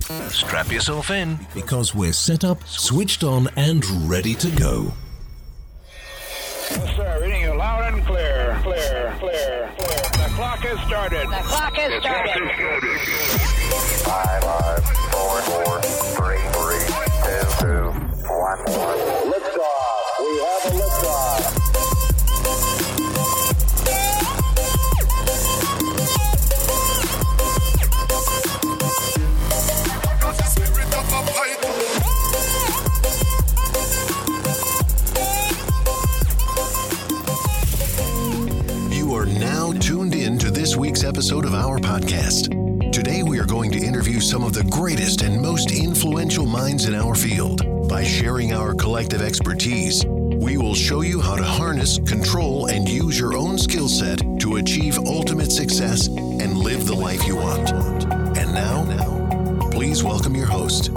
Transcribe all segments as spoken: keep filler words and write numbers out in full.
Strap yourself in because we're set up, switched on, and ready to go. Yes, sir. Reading you loud and clear. Clear, clear, clear. The clock has started. The clock has started. Five, five, four, four, three, three, two, two, one, one. Liftoff. We have a liftoff. You are now tuned in to this week's episode of our podcast. Today we are going to interview some of the greatest and most influential minds in our field. By sharing our collective expertise, we will show you how to harness, control, and use your own skill set to achieve ultimate success and live the life you want. And now, please welcome your host.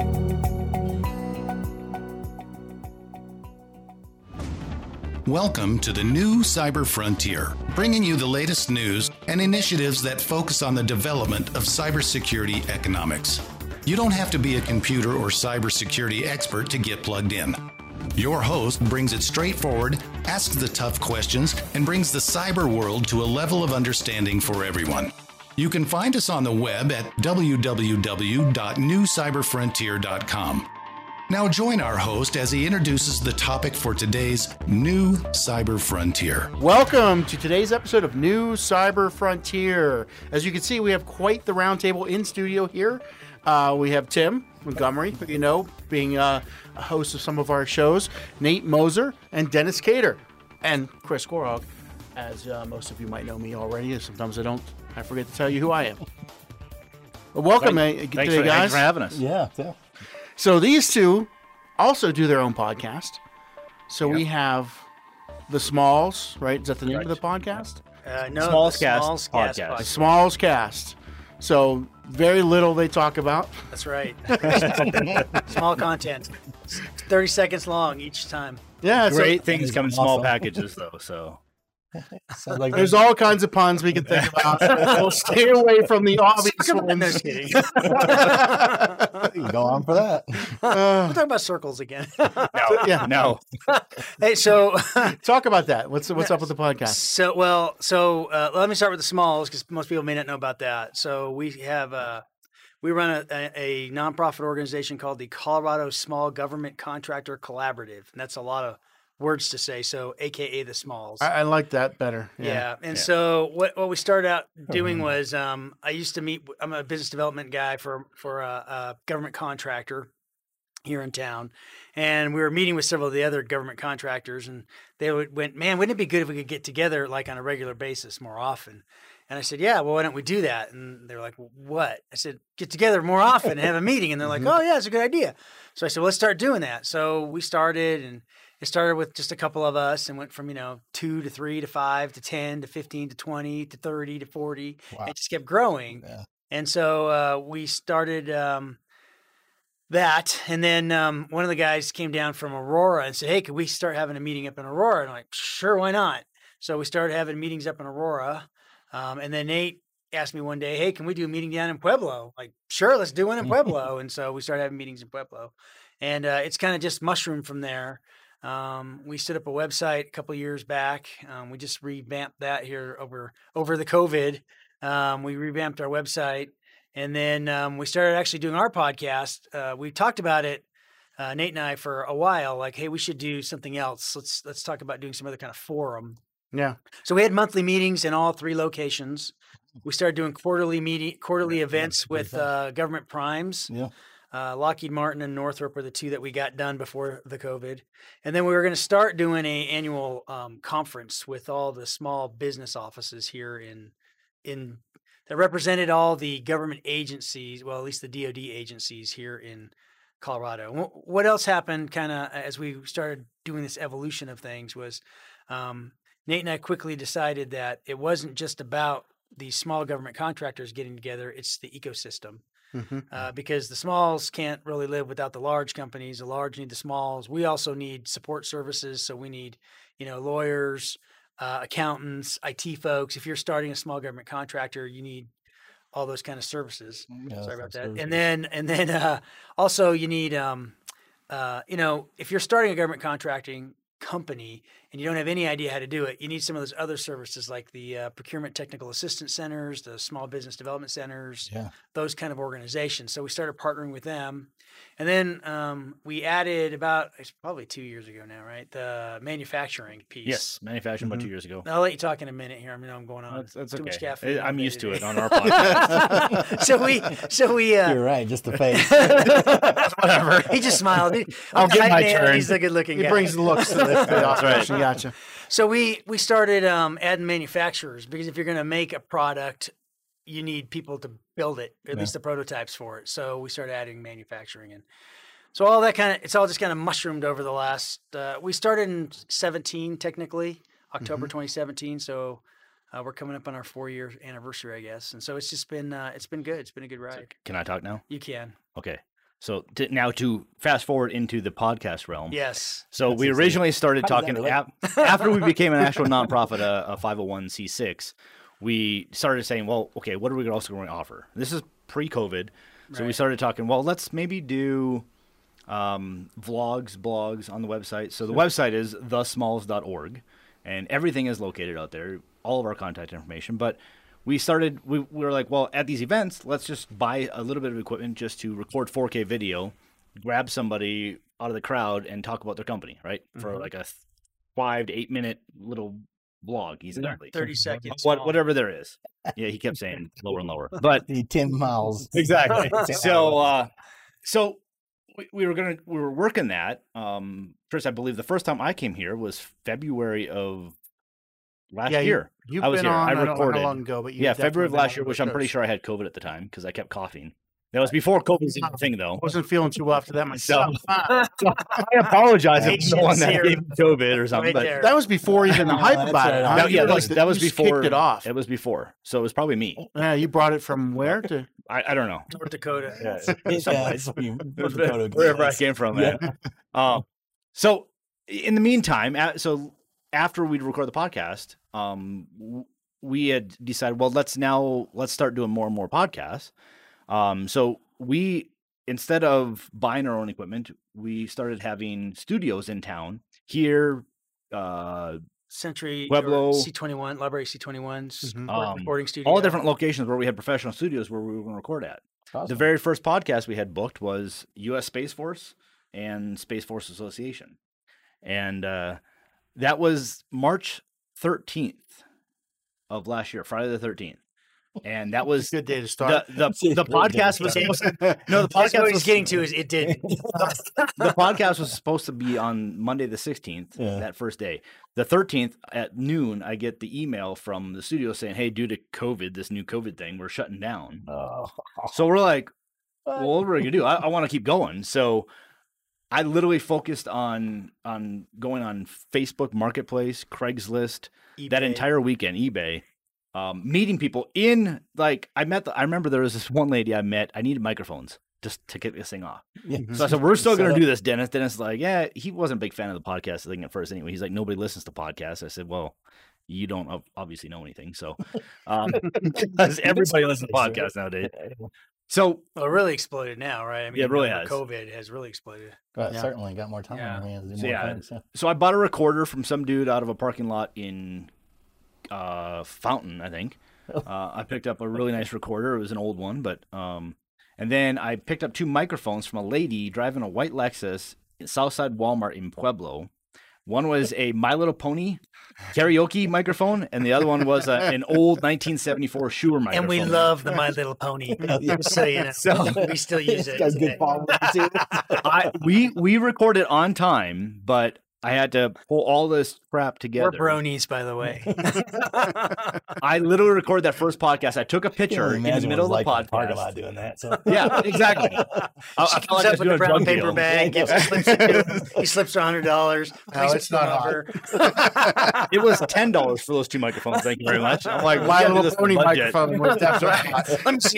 Welcome to the new Cyber Frontier, bringing you the latest news and initiatives that focus on the development of cybersecurity economics. You don't have to be a computer or cybersecurity expert to get plugged in. Your host brings it straightforward, asks the tough questions, and brings the cyber world to a level of understanding for everyone. You can find us on the web at w w w dot new cyber frontier dot com. Now join our host as he introduces the topic for today's New Cyber Frontier. Welcome to today's episode of New Cyber Frontier. As you can see, we have quite the roundtable in studio here. Uh, we have Tim Montgomery, you know, being uh, a host of some of our shows, Nate Moser, and Dennis Cater, and Chris Gorog, as uh, most of you might know me already. Sometimes I don't. I forget to tell you who I am. Well, welcome, Thanks, uh, thanks, today, for, guys. thanks for having us. Yeah, yeah. So these two also do their own podcast. So Yep. we have the Smalls, right? Is that the name Right. of the podcast? Uh, no, Smalls the Cast Smalls Cast podcast. The podcast. Smalls Cast. So very little they talk about. That's right. Small content. thirty seconds long each time. Yeah, Great so things is come in small awesome. packages, though. So Sounds like there's all kinds of puns we can think about. We'll stay away from the obvious No, I'm ones. just kidding. you go on for that. Uh, We're talking about circles again. no, yeah. no. Hey, so talk about that. What's what's up with the podcast? so well, so uh, let me start with the Smalls because most people may not know about that. So we have uh, we run a, a, a nonprofit organization called the Colorado Small Government Contractor Collaborative, and that's a lot of words to say. So, A K A the Smalls. I, I like that better. Yeah. Yeah. And Yeah. so what, what we started out doing Mhm. was um, I used to meet, I'm a business development guy for, for a, a government contractor here in town. And we were meeting with several of the other government contractors and they would, went, man, wouldn't it be good if we could get together like on a regular basis more often? And I said, yeah, well, why don't we do that? And they were like, what? I said, get together more often and have a meeting. And they're like, oh yeah, it's a good idea. So I said, well, let's start doing that. So we started and it started with just a couple of us and went from, you know, two to three to five to ten to fifteen to twenty to thirty to forty. Wow. It just kept growing. Yeah. And so uh, we started um, that. And then um, one of the guys came down from Aurora and said, hey, could we start having a meeting up in Aurora? And I'm like, sure, why not? So we started having meetings up in Aurora. Um, and then Nate asked me one day, hey, can we do a meeting down in Pueblo? Like, sure, let's do one in Pueblo. And so we started having meetings in Pueblo. And uh, it's kind of just mushroomed from there. Um, we set up a website a couple of years back. Um, we just revamped that here over over the COVID. Um, we revamped our website, and then um, we started actually doing our podcast. Uh, we talked about it, uh, Nate and I, for a while. Like, hey, we should do something else. Let's let's talk about doing some other kind of forum. Yeah. So we had monthly meetings in all three locations. We started doing quarterly meeting, quarterly events with uh, government primes. Yeah. Uh, Lockheed Martin and Northrop were the two that we got done before the COVID. And then we were going to start doing a annual um, conference with all the small business offices here in, in that represented all the government agencies, well, at least the D O D agencies here in Colorado. Wh- What else happened kind of as we started doing this evolution of things was um, Nate and I quickly decided that it wasn't just about these small government contractors getting together, it's the ecosystem. Mm-hmm. Uh, because the smalls can't really live without the large companies. The large need the smalls. We also need support services. So we need, you know, lawyers, uh, accountants, I T folks. If you're starting a small government contractor, you need all those kind of services. Yeah, Sorry about that. services. And then and then uh, also you need um, uh, you know, if you're starting a government contracting company and you don't have any idea how to do it, you need some of those other services like the uh, procurement technical assistance centers, the small business development centers, Yeah. those kind of organizations. So we started partnering with them. And then um, we added about, it's probably two years ago now, right? The manufacturing piece. Yes, manufacturing Mm-hmm. about two years ago. I'll let you talk in a minute here. I mean, I'm going on. That's, that's too much okay. caffeine I- I'm all used day to it today. on our podcast. so we, so we, uh, You're right. Just the face. Whatever. he just smiled. He, I'll get Hype my man, turn. He's the good looking He guy. brings the looks to the, to the operation. Gotcha. So we we started um, adding manufacturers because if you're going to make a product, you need people to build it, or at Yeah. least the prototypes for it. So we started adding manufacturing, and so all that kind of it's all just kind of mushroomed over the last. Uh, we started in seventeen, technically October twenty seventeen. So uh, we're coming up on our four year anniversary, I guess, and so it's just been uh, it's been good. It's been a good ride. Can I talk now? You can, Okay. So to, now to fast forward into the podcast realm. yes. So That's we insane. originally started How does that talking relate? ap- after we became an actual nonprofit, a, a five oh one c six. We started saying, well, okay, what are we also going to offer? This is pre-COVID, so we Right. started talking. Well, let's maybe do um, vlogs, blogs on the website. So the website is the smalls dot org, and everything is located out there. All of our contact information, but. We started, we, we were like, well, at these events, let's just buy a little bit of equipment just to record four K video, grab somebody out of the crowd and talk about their company, right? For like a th- five to eight minute little vlog, exactly. Thirty seconds. What, long. whatever there is. Yeah, he kept saying lower and lower. But The Tim Miles. exactly. so, uh, so we, we were gonna we were working that. Um, Chris, I believe the first time I came here was February of last Yeah, you- year. You've I was been here. on. I I don't know recorded. how long ago, but you Yeah, February of last year, which I'm pretty sure I had COVID at the time because I kept coughing. That was before COVID was a thing, though. Wasn't feeling too well after that myself. I apologize if Patience no one that here. gave me COVID or something. Right but there. That was before even the No, hype that's about it. right. huh? that, You yeah, were that like was, the- that was you just before kicked it off. It was before, so it was probably me. Yeah, you brought it from where to? I, I don't know. North Dakota. Yeah, it's from North Dakota. Wherever I Yes. came from, man. Um, so in the meantime, a- so after we'd record the podcast, um, w- we had decided, well, let's now let's start doing more and more podcasts. Um, so we instead of buying our own equipment, we started having studios in town here. Uh, Century Pueblo. C twenty-one, Library C twenty-one's Mhm. recording- Um, recording studio. all the different locations where we had professional studios where we were going to record at. Awesome. The very first podcast we had booked was U S Space Force and Space Force Association. And uh, that was March thirteenth of last year, Friday the thirteenth. And that was Good day to the start. the, It's a the great day to podcast was start. supposed to, no the That's what podcast he's was getting to is it did. the podcast was supposed to be on Monday the sixteenth, Yeah. that first day. The thirteenth at noon, I get the email from the studio saying, hey, due to COVID, this new COVID thing, we're shutting down. Oh. So we're like, well, what are we gonna do? I, I want to keep going. So I literally focused on on going on Facebook Marketplace, Craigslist, that eBay. entire weekend, eBay, um, meeting people in like I met. The, I remember there was this one lady I met. I needed microphones just to get this thing off. Yeah. So I said, we're still Set gonna up. do this, Dennis. Dennis is like, yeah, he wasn't a big fan of the podcast thing at first anyway. He's like, nobody listens to podcasts. I said, well, you don't ob- obviously know anything, so um, because everybody listens to podcasts nowadays. So Well, it really exploded now, right? I mean, Yeah, it really you know, has. COVID has really exploded. But Yeah. certainly got more time Yeah. on our hands to do So, more yeah. things. Yeah. So I bought a recorder from some dude out of a parking lot in uh, Fountain, I think. Uh, I picked up a really nice recorder. It was an old one, but um, and then I picked up two microphones from a lady driving a white Lexus at Southside Walmart in Pueblo. One was a My Little Pony karaoke microphone, and the other one was a, an old nineteen seventy-four Shure microphone. And we love the My Little Pony. Just so you know, So- we still use it. Got today. good following too. I, we we recorded on time, but I had to pull all this crap We're together. bronies, by the way. I literally recorded that first podcast. I took a picture in the middle of the Parking podcast. lot doing that. So. Yeah, exactly. I, I She felt comes like I up was with doing a a brown drug paper deal. bag. Gives, slips it to him. He slips her a hundred dollars. No, it's not hard. It was ten dollars for those two microphones. Thank you very much. I'm like, My we gotta do Little this Pony budget. microphone was definitely hot. Let me see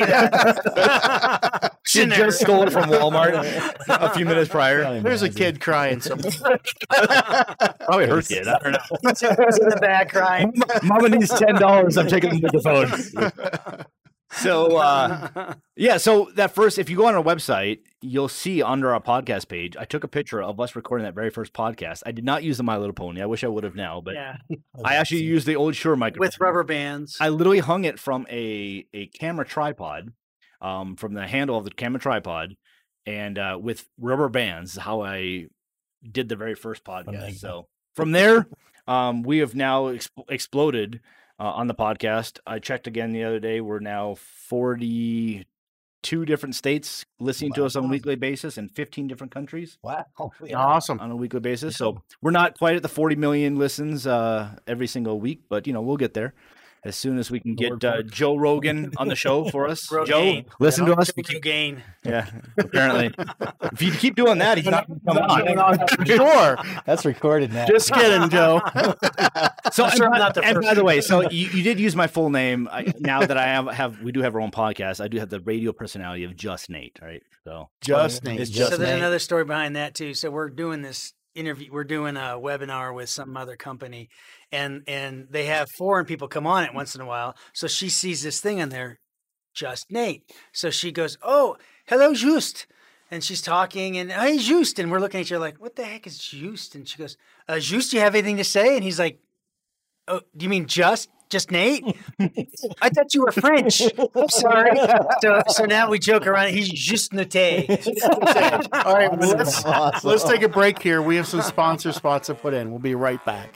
that. She just stole it from Walmart a few minutes prior. There's a kid crying somewhere. Probably her kid. I don't know. It's in the back crying. Mama needs ten dollars. I'm taking the microphone. So, uh, yeah, so that first, if you go on our website, you'll see under our podcast page, I took a picture of us recording that very first podcast. I did not use the My Little Pony. I wish I would have now, but Yeah, I actually used the old Shure microphone. with rubber bands. I literally hung it from a, a camera tripod, um, from the handle of the camera tripod, and uh, with rubber bands, how I did the very first podcast. So from there, um, we have now exp- exploded uh, on the podcast. I checked again the other day. We're now forty-two different states listening to us on a weekly basis in fifteen different countries Wow. Yeah. Awesome. on a weekly basis. So we're not quite at the forty million listens uh, every single week, but you know, we'll get there as soon as we can get uh, Joe Rogan on the show for us. Joe, Rogaine. listen to us. Joe Rogaine. Yeah, apparently. If you keep doing that, he's not going to come on. Sure. That's recorded now. Just kidding, Joe. So, and, sure I'm by, not the and first. by the way, so you, you did use my full name. I, now that I have, have, we do have our own podcast. I do have the radio personality of Just Nate, right? So Just Nate. it's Just So Just there's Nate. another story behind that too. So we're doing this interview. We're doing a webinar with some other company, and and they have foreign people come on it once in a while. So she sees this thing on there, Just Nate. So she goes, "Oh, hello, Just," and she's talking, and hey, Just, and we're looking at each other like, "What the heck is Just?" And she goes, uh, "Just, do you have anything to say?" And he's like, "Oh, do you mean just?" Just Nate? I thought you were French. I'm sorry. So, so now we joke around. He's just noté. All right, well, let's, Awesome. let's take a break here. We have some sponsor spots to put in. We'll be right back.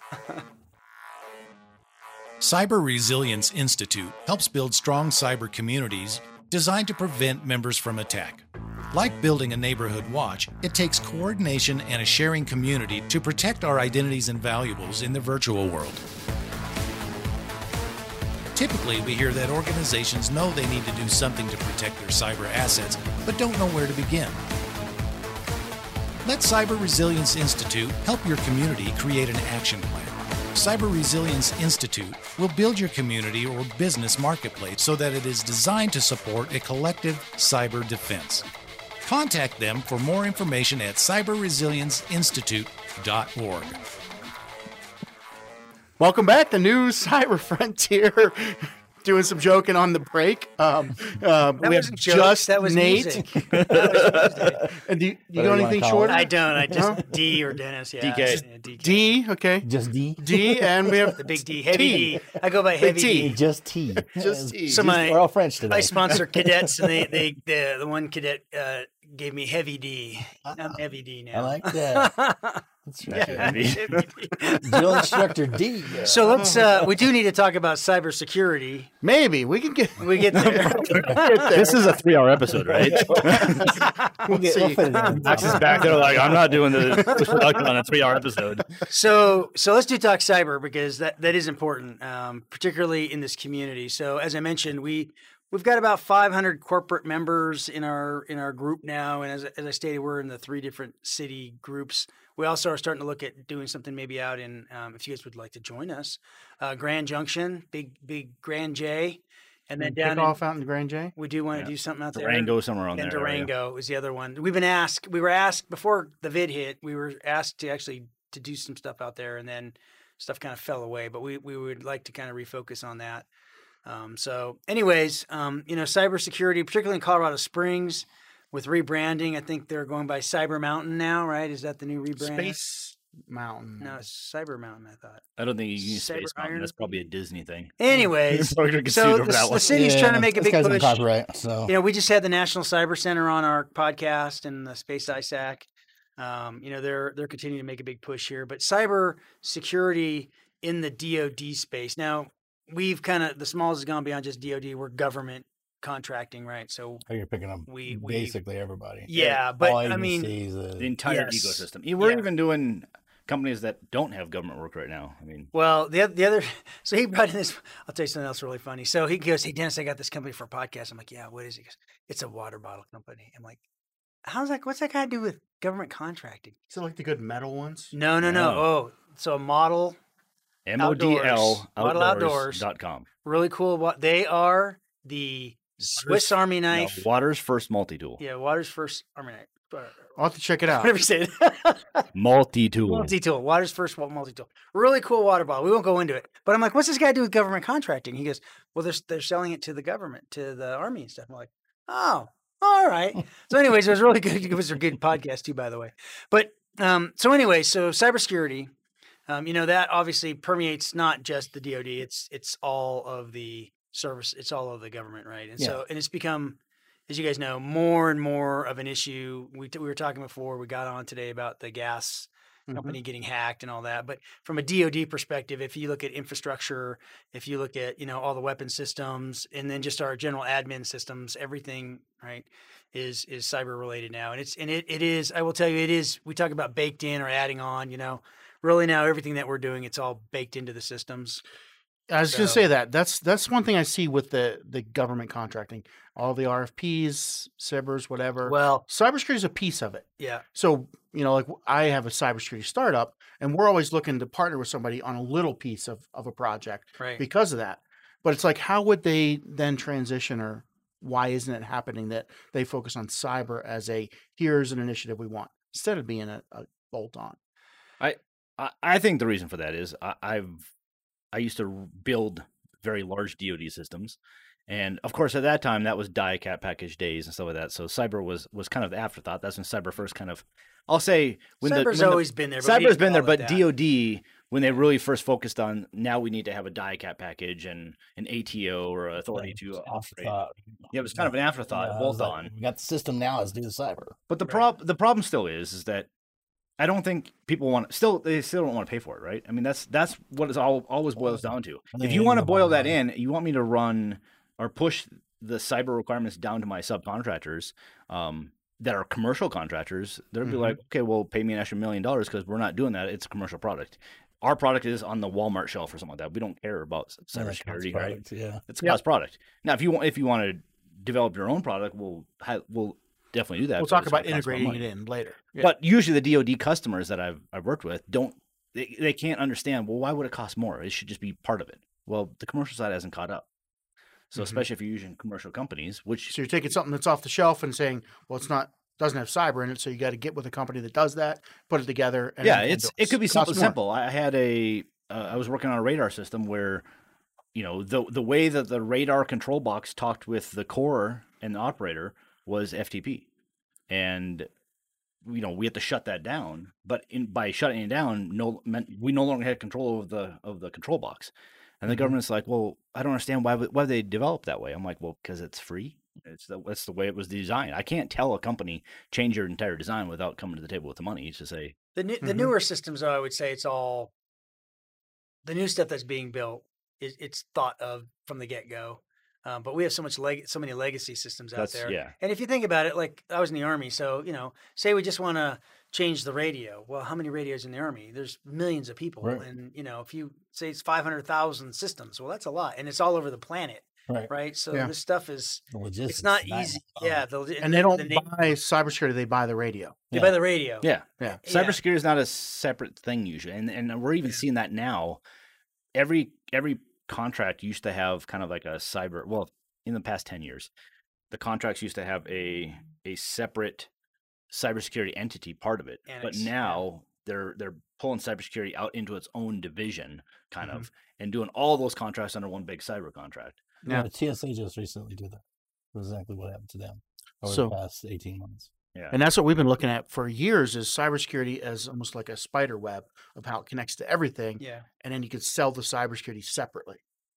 Cyber Resilience Institute helps build strong cyber communities designed to prevent members from attack. Like building a neighborhood watch, it takes coordination and a sharing community to protect our identities and valuables in the virtual world. Typically, we hear that organizations know they need to do something to protect their cyber assets, but don't know where to begin. Let Cyber Resilience Institute help your community create an action plan. Cyber Resilience Institute will build your community or business marketplace so that it is designed to support a collective cyber defense. Contact them for more information at cyber resilience institute dot org. Welcome back to New Cyber Frontier. Doing some joking on the break. Um, uh, That we have wasn't jokes, just that was Nate. music. That was music. And do you, you Whatever got you anything wanna call shorter? it. I don't. I just Huh? D or Dennis. Yeah. D K. Yeah, D K. D, okay. Just D. D, and we have The big D. Heavy T. D. I go by heavy T. D. Just T. Just T. So my- We're all French today. I sponsor cadets, and they, they the, the one cadet uh, gave me heavy D. I'm heavy D now. I like that. That's right. Heavy. Heavy D. Drill instructor D. Yeah. So let's. Uh, we do need to talk about cybersecurity. Maybe we can get. We get there. get there. This is a three-hour episode, right? we'll, get, we'll see. fit it in. Max is back there like, I'm not doing the production on a three-hour episode. So, so let's do talk cyber because that, that is important, um, particularly in this community. So, as I mentioned, we we've got about five hundred corporate members in our in our group now, and as as I stated, we're in the three different city groups. We also are starting to look at doing something maybe out in, um, if you guys would like to join us, uh, Grand Junction, big big Grand J, and then Kick down in, off out in Grand J. we do want to Yeah. do something out there. Durango, somewhere on And there. area. Durango was the other one. We've been asked. We were asked before the vid hit. We were asked to actually to do some stuff out there, and then stuff kind of fell away. But we we would like to kind of refocus on that. Um, so, anyways, um, you know, cybersecurity, particularly in Colorado Springs, with rebranding. I think they're going by Cyber Mountain now, right? Is that the new rebrand? Space Mountain. No, it's Cyber Mountain. I thought. I don't think you can use Cyber Space Mountain. Iron? That's probably a Disney thing. Anyways, Probably gonna get so sued the, over that the one. city's trying to make a this big guy's on push. copyright, so You know, we just had the National Cyber Center on our podcast and the Space I S A C. Um, you know, they're they're continuing to make a big push here, but cyber security in the D O D space. Now, we've kind of the smalls has gone beyond just D O D. We're government contracting, right? So oh, you're picking up we, we basically everybody. yeah, but All I mean, agencies, uh, The entire Yes. ecosystem. Yeah, We're Yeah. even doing companies that don't have government work right now. I mean, well, the oth- the other, so he brought in this. I'll tell you something else really funny. So he goes, "Hey Dennis, I got this company for a podcast." I'm like, "Yeah, what is it?" He goes, "It's a water bottle company." I'm like, "How's that? What's that got to do with government contracting?" Is it like the good metal ones? No, no, no. No. Oh, so a model. M O D L Outdoors. Model outdoors Outdoors. dot com. Really cool. What they are the Swiss Army No, knife. Water's first multi-tool. Yeah, Water's first Army knife. Uh, I'll have to check it out. Whatever you say. Multi-tool. Multi-tool. Water's first wa- multi-tool. Really cool water bottle. We won't go into it. But I'm like, what's this guy do with government contracting? He goes, well, they're, they're selling it to the government, to the Army and stuff. I'm like, oh, all right. So anyways, it was really good. It was a good podcast too, by the way. But um, so anyway, so cybersecurity, um, you know, that obviously permeates not just the D O D. It's it's all of the service. It's all of the government, right? And so, and it's become, as you guys know, more and more of an issue. We, t- we were talking before we got on today about the gas company getting hacked and all that. But from a D O D perspective, if you look at infrastructure, if you look at, you know, all the weapon systems and then just our general admin systems, everything, right, is is cyber related now. And it's and it, it is, I will tell you, it is, we talk about baked in or adding on, you know, really now everything that we're doing, it's all baked into the systems. I was going to So- say that. That's that's one thing I see with the the government contracting. All the R F Ps, C B R S, whatever. Well, Cybersecurity is a piece of it. yeah. So, you know, like I have a cybersecurity startup, and we're always looking to partner with somebody on a little piece of, of a project Right. because of that. But it's like, how would they then transition, or why isn't it happening that they focus on cyber as a here's an initiative we want instead of being a, a bolt on? I, I think the reason for that is I, I've I used to build very large D O D systems, and of course at that time that was die cat package days and stuff like that. So cyber was was kind of the afterthought. That's when cyber first kind of, I'll say when the Cyber's when always the, been there. but we cyber's didn't been there, call it but that. D O D when they really first focused on now we need to have a die cat package and an A T O or an authority to operate. Afterthought. Yeah, it was kind of an afterthought, Yeah, I bolt was like, on. We got the system now. Let's do the cyber. But the Right. prob the problem still is is that I don't think people want still they still don't want to pay for it, right? I mean that's that's what it all always boils down to. I If think you want to anybody boil that would. in, you want me to run or push the cyber requirements down to my subcontractors um, that are commercial contractors, they'll be Mhm. like, okay, well, pay me an extra million dollars because we're not doing that. It's a commercial product. Our product is on the Walmart shelf or something like that. We don't care about Yeah, that counts cybersecurity, right? product, Yeah. It's a cost product. Now, if you want, if you want to develop your own product, we'll hi- we'll definitely do that. We'll but talk it's about gonna cost more integrating it money. in later. Yeah. But usually the D O D customers that I've I've worked with don't they, they can't understand, well, why would it cost more? It should just be part of it. Well, the commercial side hasn't caught up. So Mhm. especially if you're using commercial companies, which So you're taking something that's off the shelf and saying, well, it's not doesn't have cyber in it, so you got to get with a company that does that, put it together. And yeah, then it's do it could be Costs something more. simple. I had a uh, I was working on a radar system where you know the the way that the radar control box talked with the core and the operator was F T P, and you know we had to shut that down. But in by shutting it down, no meant we no longer had control of the of the control box. And the Mhm. government's like, well, I don't understand why would- why they developed that way. I'm like, well, because it's free. It's the that's the way it was designed. I can't tell a company change your entire design without coming to the table with the money to say, The new, the Mhm. newer systems, though, I would say it's all the new stuff that's being built. Is, it's thought of from the get go, um, but we have so much leg, so many legacy systems out that's there. yeah. And if you think about it, like I was in the army, so you know, say we just want to change the radio. Well, how many radios in the army? There's millions of people, Right. and you know, if you say it's five hundred thousand systems, well, that's a lot, and it's all over the planet, Right. right? So Yeah. this stuff is The logistics. it's not nightmare. easy. Yeah, the, And they don't the, na- buy cybersecurity; they buy the radio. they Yeah. buy the radio. Yeah. Yeah. Yeah. Cybersecurity is not a separate thing usually. And and we're even Yeah. seeing that now. Every every contract used to have kind of like a cyber well, in the past ten years, the contracts used to have a a separate cybersecurity entity part of it. Annex, but yeah. now they're they're pulling cybersecurity out into its own division, kind Mm-hmm. of, and doing all those contracts under one big cyber contract. Yeah. Yeah. The T S A just recently did that. That's exactly what happened to them over So- the past eighteen months. Yeah. And that's what we've been looking at for years: is cybersecurity as almost like a spider web of how it connects to everything, Yeah. and then you could sell the cybersecurity separately.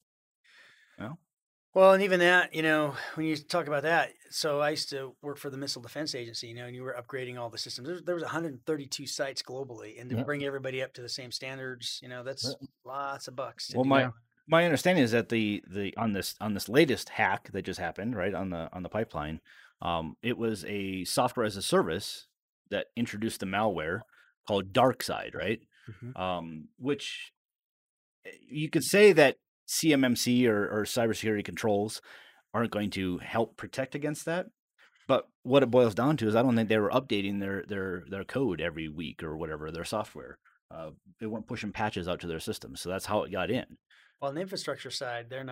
Well, and even that, you know, when you talk about that, so I used to work for the Missile Defense Agency, you know, and you were upgrading all the systems. There, there was one hundred thirty-two sites globally, and to Yeah. bring everybody up to the same standards, you know, that's Yeah. lots of bucks. to Well, do my that. my understanding is that the the on this on this latest hack that just happened, right on the on the pipeline, um, it was a software as a service that introduced the malware called DarkSide, right? Mhm. Um, which eh, you could say that C M M C or, or cybersecurity controls aren't going to help protect against that. But what it boils down to is I don't think they were updating their their their code every week or whatever, their software. Uh, they weren't pushing patches out to their systems, so that's how it got in. Well, on the infrastructure side, they're not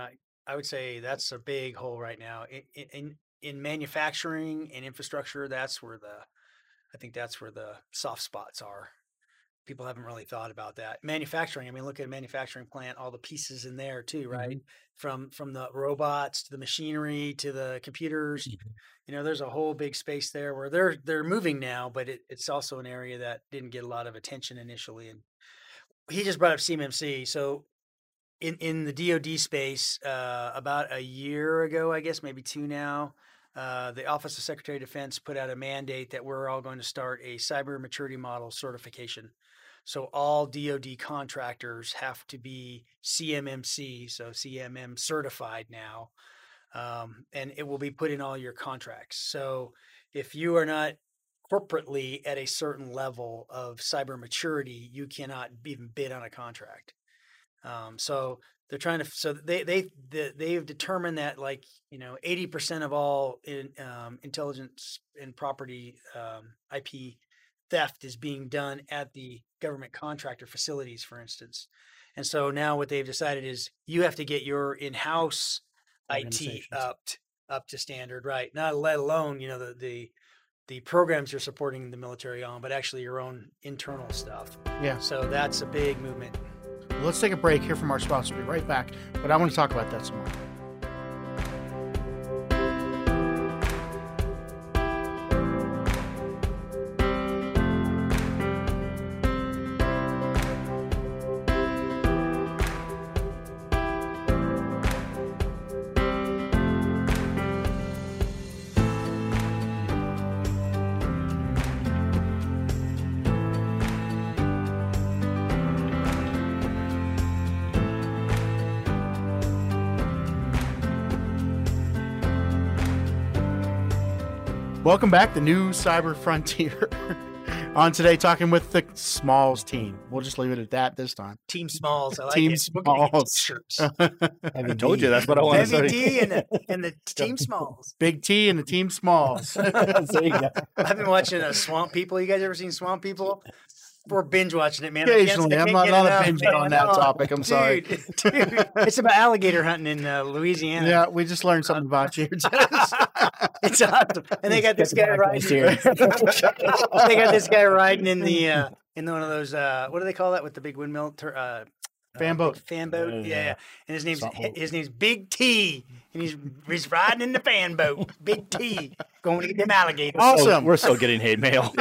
I would say that's a big hole right now in in in, in manufacturing and infrastructure. That's where the I think that's where the soft spots are. People haven't really thought about that. Manufacturing, I mean, look at a manufacturing plant, all the pieces in there too, right? Mhm. From from the robots to the machinery to the computers. Mhm. You know, there's a whole big space there where they're they're moving now, but it, it's also an area that didn't get a lot of attention initially. And he just brought up C M M C. So in in the D O D space, uh, about a year ago, I guess maybe two now, uh, the Office of Secretary of Defense put out a mandate that we're all going to start a cyber maturity model certification. So all D O D contractors have to be C M M C, so C M M certified now, um, and it will be put in all your contracts. So if you are not corporately at a certain level of cyber maturity, you cannot even bid on a contract. Um, so they're trying to, so they, they, they, they've determined that like, you know, eighty percent of all in, um, intelligence and property, um, I P theft is being done at the government contractor facilities, for instance. And so now what they've decided is you have to get your in-house I T Organizations. up, t- up to standard, right? Not let alone, you know, the, the, the programs you're supporting the military on, but actually your own internal stuff. Yeah. So that's a big movement. Let's take a break here from our sponsor. We'll be right back, but I want to talk about that some more. Welcome back, the new Cyber Frontier. On today, talking with the Smalls team. We'll just leave it at that this time. Team Smalls. I like Team it. We're gonna get Smalls. t-shirts. I told you that's what I want to Heavy say. D and the, and the Team Smalls. Big T and the Team Smalls. There you go. I've been watching uh, Swamp People. You guys ever seen Swamp People? We're binge watching it, man. I can't- Occasionally, I I'm can't not, get not a enough, binge man. on that Oh, topic. I'm sorry. Dude, dude, it's about alligator hunting in uh, Louisiana. Yeah, we just learned something about you. It's awesome. And they got this Get guy back on riding. steering. They got this guy riding in the uh, in one of those uh, what do they call that with the big windmill? Tur- uh, Fan uh, boat. big Fan boat. Uh, yeah, yeah. yeah. And his name's Something. his name's Big T, and he's he's riding in the fan boat. Big T, going to get them alligators. Awesome. Oh, we're still getting hate mail.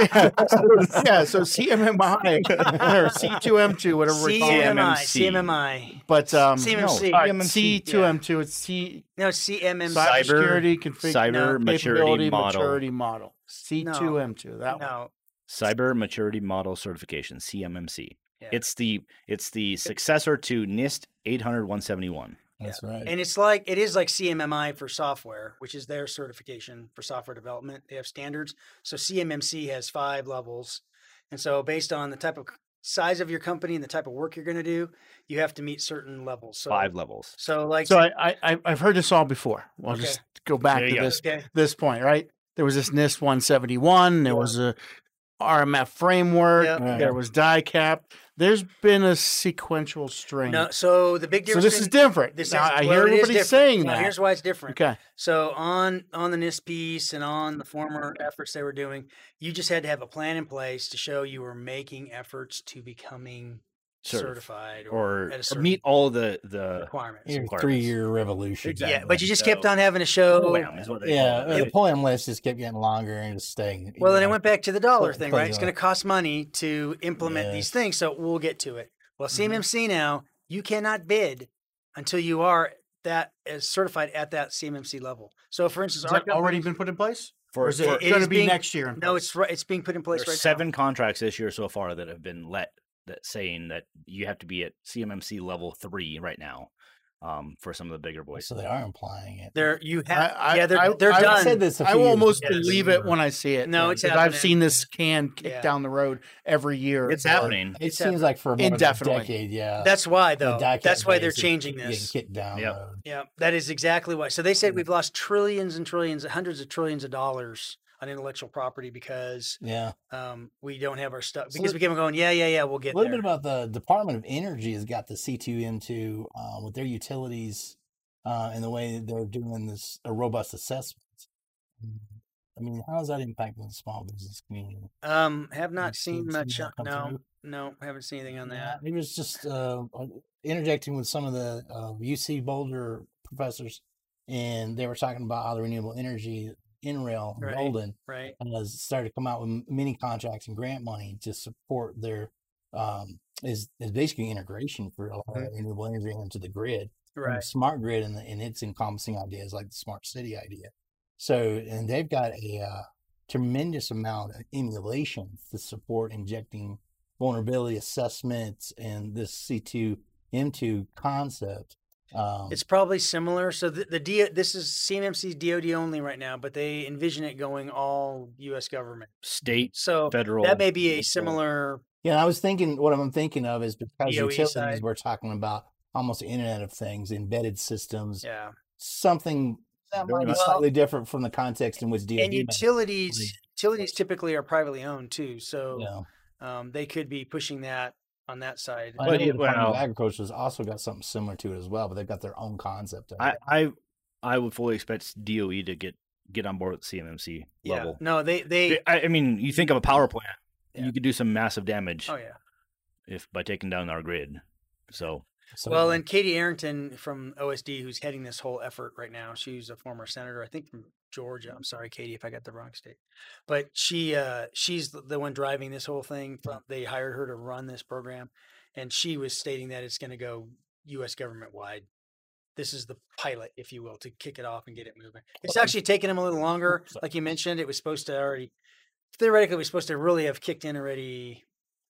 Yeah, so C M M I or C two M two, whatever we call it. C M M I, C M M C. C M M I. But um, C M M C. all right, C M M C. C two M two. It's C No, C M M C. cybersecurity config Cyber No, maturity capability model. maturity model. C two M two. That one. No, Cyber maturity model certification, C M M C. Yeah. It's the it's the successor to NIST eight hundred one seventy-one. That's right. and it's like it is like C M M I for software, which is their certification for software development. They have standards. So C M M C has five levels, and so based on the type of size of your company and the type of work you're going to do, you have to meet certain levels. So, Five levels. So like, So I, I I've heard this all before. We'll Okay. just go back There to you go. this okay, this point, right? There was this NIST one seventy-one. There Yeah. was a R M F framework. Yep. Right. There was die cap. There's been a sequential string. no. So the big so difference. this is in- different. This Now, is, I well, hear it is everybody different. saying Now, that. Here's why it's different. Okay. So on on the NIST piece and on the former efforts they were doing, you just had to have a plan in place to show you were making efforts to becoming Certif- certified or, Or, at a or certain meet all the the requirements. Your requirements. three-year revolution. Exactly. Yeah, but you just So- kept on having to show. Wham is what they Yeah, call it. the poem list just kept getting longer and just staying. Well, you then it know. went back to the dollar Cl- thing, close right? It's on going it. to cost money to implement Yeah. these things, so we'll get to it. Well, Mm-hmm. C M M C now, you cannot bid until you are that as certified at that C M M C level. So, for instance, Has our that already company- been put in place? For, Or is it, for- it going is to be being- next year? in No, place? it's right. It's being put in place there's right seven now. contracts this year so far that have been let that saying that you have to be at C M M C level three right now um, for some of the bigger boys. So they are implying it. They're you I- have I- yeah they're I- they're I done. said this a I few will years almost ago. believe it when I see it. No, then, it's 'cause I've happening. seen this can kick Yeah. down the road every year. It's for- happening. It It's seems like for more than a Indefinitely. decade, yeah. That's why the though. die cut That's why they're base is changing getting this. kicked down Yep. the road. Yeah, that is exactly why. So they said we've lost trillions and trillions, hundreds of trillions of dollars on intellectual property because Yeah. um, we don't have our stuff. So Because let- we keep on going, yeah, yeah, yeah, we'll get A little there. bit about the Department of Energy has got the C two M two uh, with their utilities uh, and the way that they're doing this a robust assessment. I mean, how is that impacting the small business community? Um, have not You've seen seen much. that on- come No, through? no, haven't seen anything on Yeah, that. it was just uh, uh, interjecting with some of the uh, U C Boulder professors, and they were talking about how the renewable energy in rail Right. Golden Right. has started to come out with mini contracts and grant money to support their um, is is basically integration for a lot of renewable energy into the grid, and the Right. smart grid, and, the, and its encompassing ideas like the smart city idea. So, and they've got a uh, tremendous amount of emulation to support injecting vulnerability assessments and this C two M two concept. Um, It's probably similar. So the, the D, this is C M M C's D O D only right now, but they envision it going all U S government. State, So federal. that may be a local. similar. yeah, I was thinking what I'm thinking of is because D O E utilities, side. we're talking about almost the Internet of Things, embedded systems, Yeah. something that Very might be much. slightly different from the context in which D O D And might- utilities, utilities typically are privately owned too. So you know. um, they could be pushing that on that side. I But know it- the Department of well- Agriculture has also got something similar to it as well, but they've got their own concept of I, it. I I would fully expect D O E to get get on board with C M M C Yeah. level. No, they, they, I, I mean, you think of a power plant, Yeah. you could do some massive damage oh yeah. if by taking down our grid. So So, Well, and Katie Arrington from O S D, who's heading this whole effort right now, she's a former senator, I think from Georgia. I'm sorry, Katie, if I got the wrong state, but she uh, she's the- the one driving this whole thing. From, they hired her to run this program, and she was stating that it's going to go U S government wide. This is the pilot, if you will, to kick it off and get it moving. It's actually taken them a little longer, like you mentioned. It was supposed to already theoretically, it was supposed to really have kicked in already.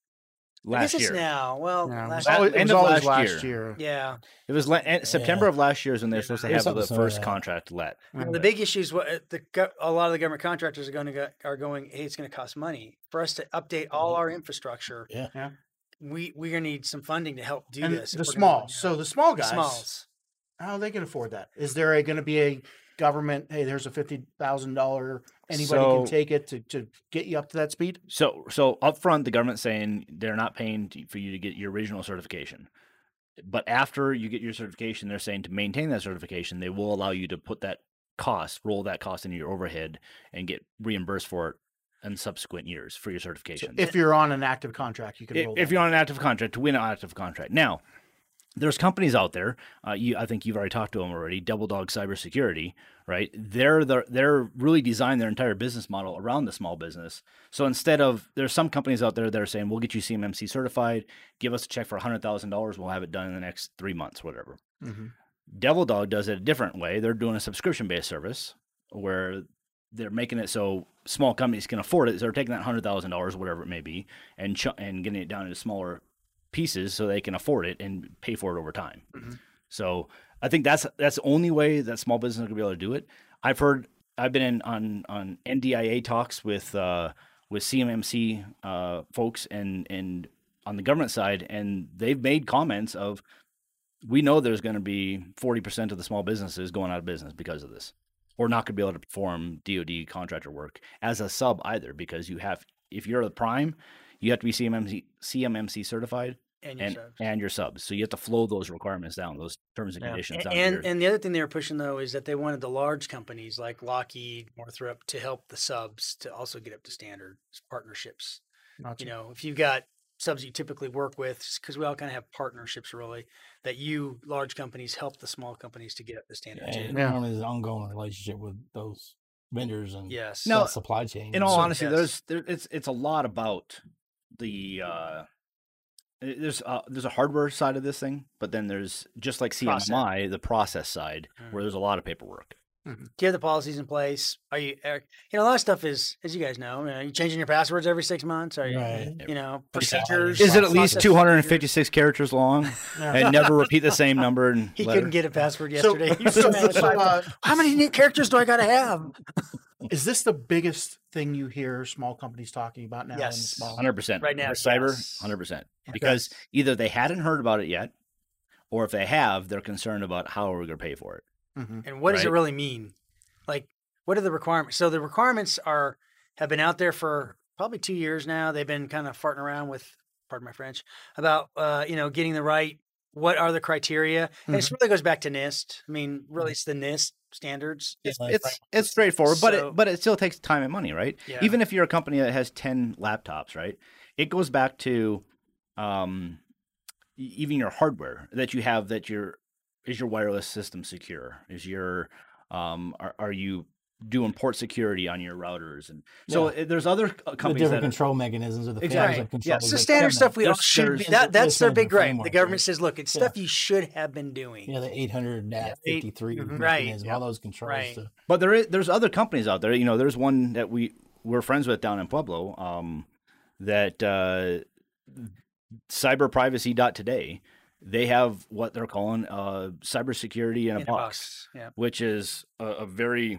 I last guess it's year, now. Well, Yeah, it last was At- always, it end was of always last last year. year. yeah. it was le- en- September Yeah. of last year is when they're Yeah. supposed to There's have the something similar first to that. contract let. Well, the big issue is what uh, the go- a lot of the government contractors are going to go, are going. Hey, it's going to cost money for us to update all our infrastructure. Yeah. Yeah. We we're going to need some funding to help do And this. if the we're gonna smalls. do So the small it. The guys, smalls. how are they can afford that? Is there going to be a government? Hey, there's a fifty thousand dollar. Anybody can So- take it to, to get you up to that speed. So so up front, the government's saying they're not paying to, for you to get your original certification. But after you get your certification, they're saying to maintain that certification, they will allow you to put that cost, roll that cost into your overhead, and get reimbursed for it in subsequent years for your certification. If you're on an active contract, you can. if, roll if that. you're on an active contract, to win an active contract. Now, there's companies out there. Uh, you, I think you've already talked to them already. Double Dog Cybersecurity, right? They're the, they're really designed their entire business model around the small business. So instead of there's some companies out there that are saying we'll get you C M M C certified, give us a check for a hundred thousand dollars, we'll have it done in the next three months, whatever. Mhm. Devil Dog does it a different way. They're doing a subscription based service where they're making it so small companies can afford it. So they're taking that hundred thousand dollars, whatever it may be, and ch- and getting it down into smaller pieces so they can afford it and pay for it over time. Mhm. So I think that's that's the only way that small business is going to be able to do it. I've heard I've been in on on N D I A talks with uh, with C M M C uh, folks and and on the government side, and they've made comments of we know there's going to be forty percent of the small businesses going out of business because of this, or not going to be able to perform D O D contractor work as a sub either, because you have if you're the prime, you have to be C M M C C M M C certified. And your And, subs. and your subs. So you have to flow those requirements down, those terms and Yeah. conditions A- down. And to your- and the other thing they were pushing though is that they wanted the large companies like Lockheed, Northrop to help the subs to also get up to standard partnerships. Gotcha. You know, if you've got subs you typically work with, because we all kind of have partnerships really, that you large companies help the small companies to get up to standard Yeah, too. Yeah. normally there's an ongoing relationship with those vendors and Yes. No, that supply chain. in all So- honesty, yes. there's there, it's it's a lot about the uh, there's uh, there's a hardware side of this thing, but then there's just like C M M I, the process side, where there's a lot of paperwork. Do you have the policies in place? Are you, are, you know, a lot of stuff is, as you guys know, are you changing your passwords every six months? Are you, Right. you know, But yeah, procedures? Is it at least process two hundred procedures? fifty-six characters long and never repeat the same number? And He letter? couldn't get a password So, yesterday. He was so, mad. so, uh, How many new characters do I got to have? is this the biggest thing you hear small companies talking about now? In the Yes. small? Hundred percent Right now, For cyber, yes. hundred percent. Because either they hadn't heard about it yet, or if they have, they're concerned about how we're going to pay for it. Mhm. And what does it Right. really mean? Like, what are the requirements? So the requirements are have been out there for probably two years now. They've been kind of farting around with, pardon my French, about uh, you know getting the right what are the criteria? And it really goes back to NIST. I mean, really, it's the NIST standards. It's Yeah, it's, right. it's straightforward, but So- it but it still takes time and money, right? Yeah. Even if you're a company that has ten laptops, right? It goes back to um, e- even your hardware that you have. That your is your wireless system secure? Is your um, are, are you doing port security on your routers? And so Yeah. uh, there's other c- The companies different that are- control mechanisms or the Exactly. families of controls. Yeah, It's it's the that standard come stuff we all There's- should be. there's- That, that's their there's big gripe. The framework, government right? says, look, it's Yeah. stuff you should have been doing. Yeah, the eight hundred fifty-three Mhm. mechanism, Right. all those controls. Right. To, But there is there's other companies out there. You know, there's one that we we're friends with down in Pueblo. Um, that uh, cyberprivacy dot today. They have what they're calling uh, cybersecurity in a In a box, box, yeah. which is a, a very,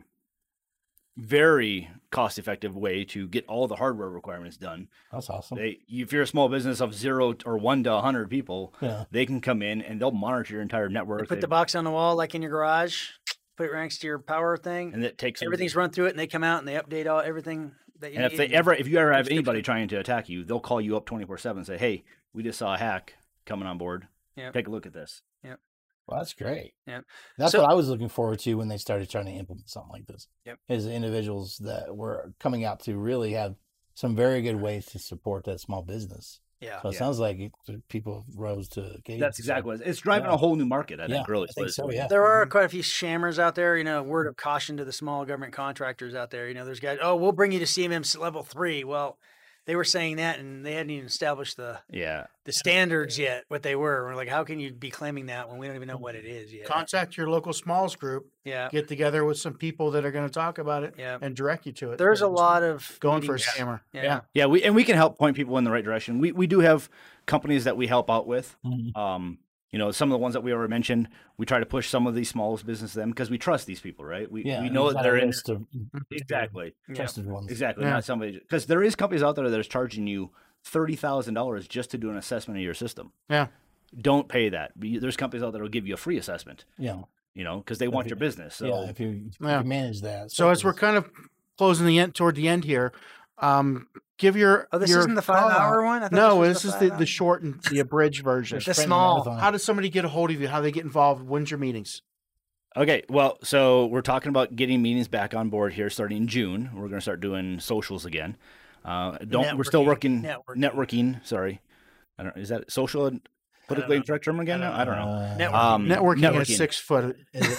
very cost-effective way to get all the hardware requirements done. that's awesome. They, if you're a small business of zero or one to a hundred people, Yeah. they can come in and they'll monitor your entire network. Put They- the box on the wall, like in your garage. Put it right next to your power thing. and it takes them- Everything's run through it, and they come out and they update all everything that you And if need. they ever, if you ever have Subscription. anybody trying to attack you, they'll call you up twenty-four seven and say, "Hey, we just saw a hack coming on board. Yep. Take a look at this." Well, that's great. Yeah. That's So- what I was looking forward to when they started trying to implement something like this. Yep. Is individuals that were coming out to really have some very good ways to support that small business. Yeah. So it Yeah. sounds like it- people rose to the occasion. That's So, exactly what it is. It's driving Yeah. a whole new market. I Yeah, think, really. I think is so, what it is. yeah. There are quite a few shammers out there. You know, word of caution to the small government contractors out there. You know, there's guys, oh, we'll bring you to C M M level three. Well, they were saying that, and they hadn't even established the Yeah. the standards yet. What they were, we're like, how can you be claiming that when we don't even know what it is yet? Contact your local smalls group. Yeah, Get together with some people that are going to talk about it Yeah. and direct you to it. there's a Because lot of going for a meetings. scammer. Yeah. Yeah. Yeah. We and we can help point people in the right direction. We we do have companies that we help out with. Mhm. Um, you know, some of the ones that we already mentioned, we try to push some of these smallest businesses to them because we trust these people, right? We Yeah, we know you've that got a they're in list of exactly. trusted ones. Exactly, Yeah. not somebody because there is companies out there that is charging you thirty thousand dollars just to do an assessment of your system. Yeah. Don't pay that. Be- There's companies out there that will give you a free assessment. Yeah. You know, because they want your business. So yeah. If you, if Yeah. you manage that. So as we're kind of closing the end toward the end here, um, give your Oh, this your isn't the five-hour thought- one? I thought No, this was this the is the, five-hour. the short and the abridged version. The small. How does somebody get a hold of you? How do they get involved? When's your meetings? okay, well, so we're talking about getting meetings back on board here starting in June. We're going to start doing socials again. Uh, don't we're still Networking. working Networking. networking. Sorry, I don't. Is that social and politically know. incorrect term again? I don't know. Uh, Networking. Um, Networking, is six foot.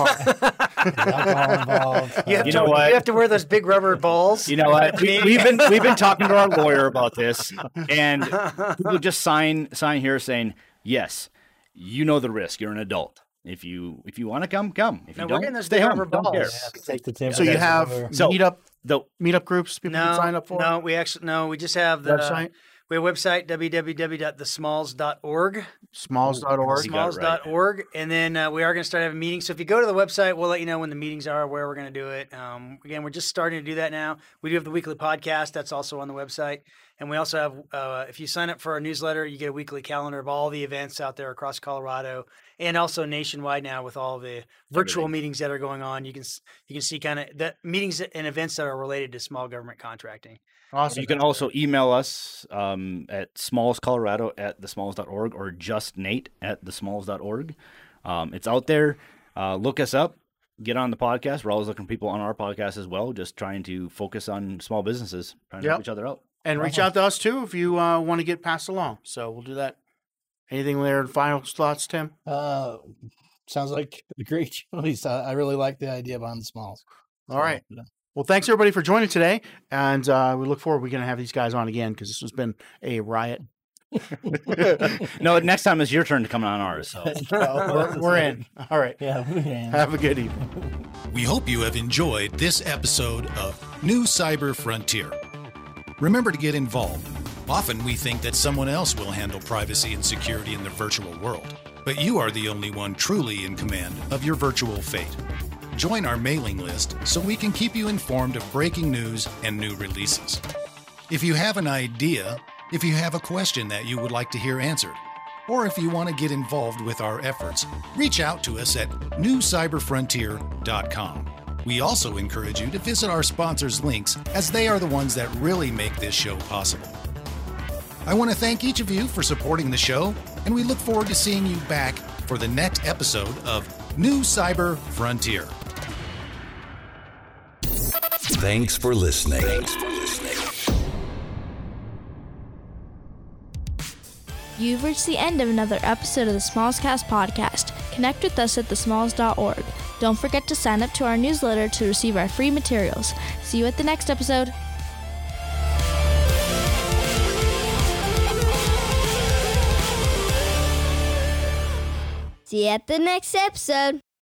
alcohol involved. You have, You to, know what? you have to wear those big rubber balls. You know what? We, we've been we've been talking to our lawyer about this, and people just sign sign here saying yes, you know the risk. You're an adult. If you if you want to come, come. If you No, we're don't, getting those stay big home. rubber Don't care. balls. Yeah, take the tip. So you Okay. have So- meetup The meetup groups people no, can sign up for. no, we actually no, we just have the Website? We have a website w w w dot the smalls dot org. Smalls dot org. You got it smalls right. dot org, and then uh, we are going to start having meetings. So if you go to the website, we'll let you know when the meetings are, where we're going to do it. Um, again, we're just starting to do that now. We do have the weekly podcast that's also on the website, and we also have. Uh, if you sign up for our newsletter, you get a weekly calendar of all the events out there across Colorado and also nationwide now with all the virtual Everything. meetings that are going on. You can s- you can see kind of the meetings and events that are related to small government contracting. Awesome. You can also email us um, at smallscolorado at the smalls dot org or just Nate at the smalls dot org. Um, it's out there. Uh, look us up. Get on the podcast. We're always looking for people on our podcast as well, just trying to focus on small businesses, trying to Yep. help each other out. And reach out to us too if you uh, want to get passed along. So we'll do that. Anything there? Final thoughts, Tim? Uh, sounds like a great choice. I, I really like the idea behind the smalls. All right. Yeah. Well, thanks everybody for joining today, and uh, we look forward. We're going to have these guys on again because this has been a riot. No, next time it's your turn to come on ours. So. We're, we're in. All right. Yeah, we can. Have a good evening. We hope you have enjoyed this episode of New Cyber Frontier. Remember to get involved. Often we think that someone else will handle privacy and security in the virtual world, but you are the only one truly in command of your virtual fate. Join our mailing list so we can keep you informed of breaking news and new releases. If you have an idea, if you have a question that you would like to hear answered, or if you want to get involved with our efforts, reach out to us at new cyber frontier dot com. We also encourage you to visit our sponsors' links, as they are the ones that really make this show possible. I want to thank each of you for supporting the show. and we look forward to seeing you back for the next episode of New Cyber Frontier. Thanks for listening. Thanks for listening. You've reached the end of another episode of the Smallscast podcast. Connect with us at the smalls dot org. Don't forget to sign up to our newsletter to receive our free materials. See you at the next episode. See you at the next episode.